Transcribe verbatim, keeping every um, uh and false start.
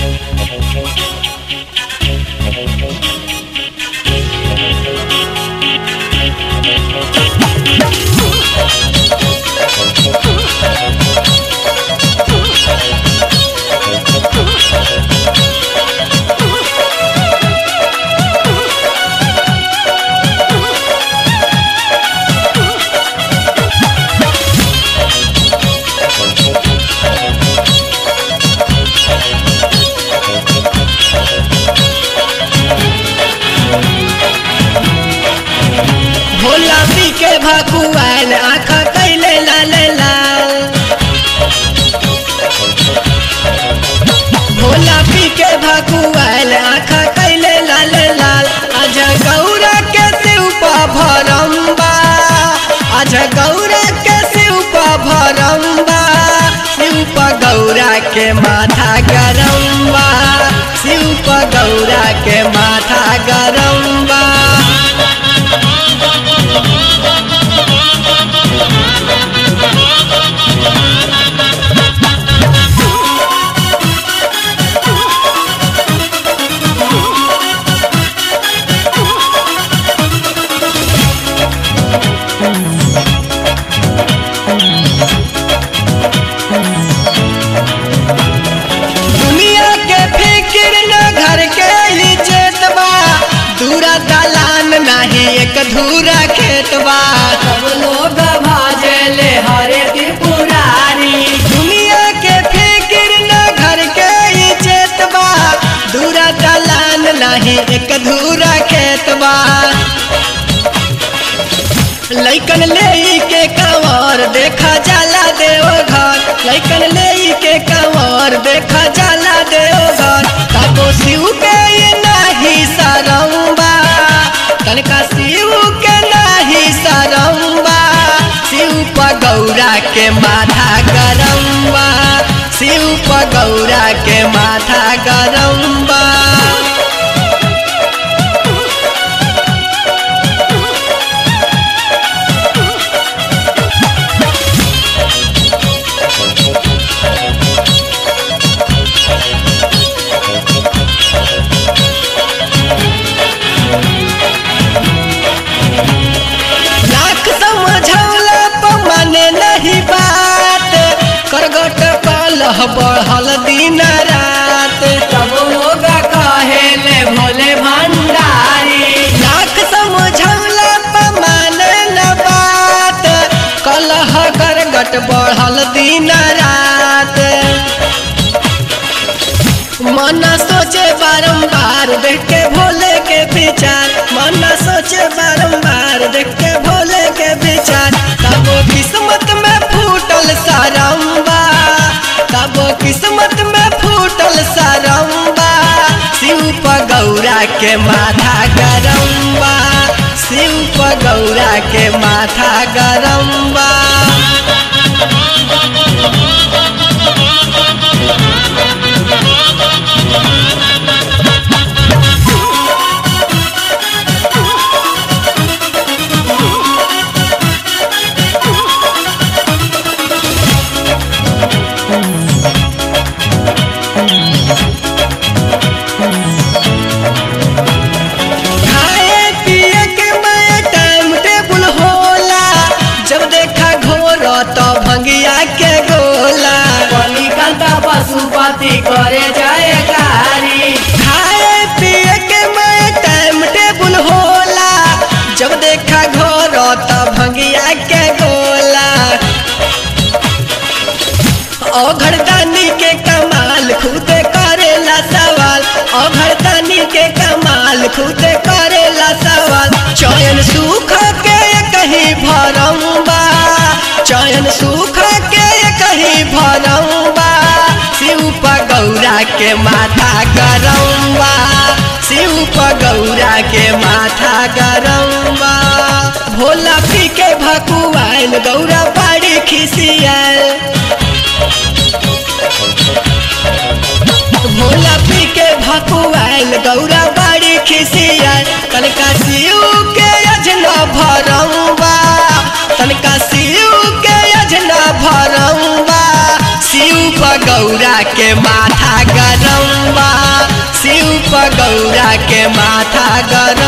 भोला पी के भकुआल आँख कैले लाल लाल। भोला पी के भकुआल आँख कैले लाल लाल। आज गौरा के शिव पा भरम्बा, आज गौरा के शिव पा भरम्बा। शिव पा गौरा के माथा गरम्बा, शिव पा गौरा के माथा गरम्बा। दुनिया के फिक्र न घर के इज्जत बा, दूरा दलान नहीं एक धूरा खेत बा। सब लोग भाजले हरे त्रिपुरारी। दुनिया के फिक्र न घर के इज्जत बा, दूरा दलान नहीं एक धूरा खेत बा। लैकन ले के कंवर देखा जाला देवघर, लैकन ले के कंवर देखा जाला देवघर। तबो शिव के ये नाही सरम्बा, तनका शिव के नाही सरम्बा। शिव प गौरा के माथा गरम्बा, शिव प गौरा के माथा गरम्बा। लाख समझौला प माने नहीं बात, करगट पालह बढ़ल दिन रात। सब लोग कहेले भोले भंडारी। लाख समझौला प माने न बात, कलह करगट बढ़ल दिन रात। मन सोचे बारंबार देख के भोले के विचार, मन सोचे बारंबार देख के भोले के विचार। तब किस्मत में फूटल सरम्बा, तब किस्मत में फूटल सरम्बा। शिव प गौरा के माथा गरम्बा, शिव प गौरा के माथा गरम्बा। खाए पिए के मैं टाइम टेबल होला, जब देखा घोर तो भंगिया के गोला। कलिकता पशुपति करे जयकारी। खाए पिए के मैं टाइम टेबल होला, जब देखा घोर तो भंगिया के गोला। औघड़दानी के कमाल खुद करेला सवाल, औघड़दानी के कमाल खुद करेला सवाल। चयन सुख के कहीं भरम्बा, चयन सुख के कहीं भरम्बा। शिव प गौरा के माथा गरम्बा, शिव प गौरा के माथा गरम्बा। भोला पी के भकुआल गौरा बड़ी खिसियाल, भोला पी के भकुआल गौरा बड़ी खिसियाल। तनका शिव के अजना भरम्बा, तनका शिव के अजना भरम्बा। शिव प गौरा के माथा गरम्बा, के माथा गरम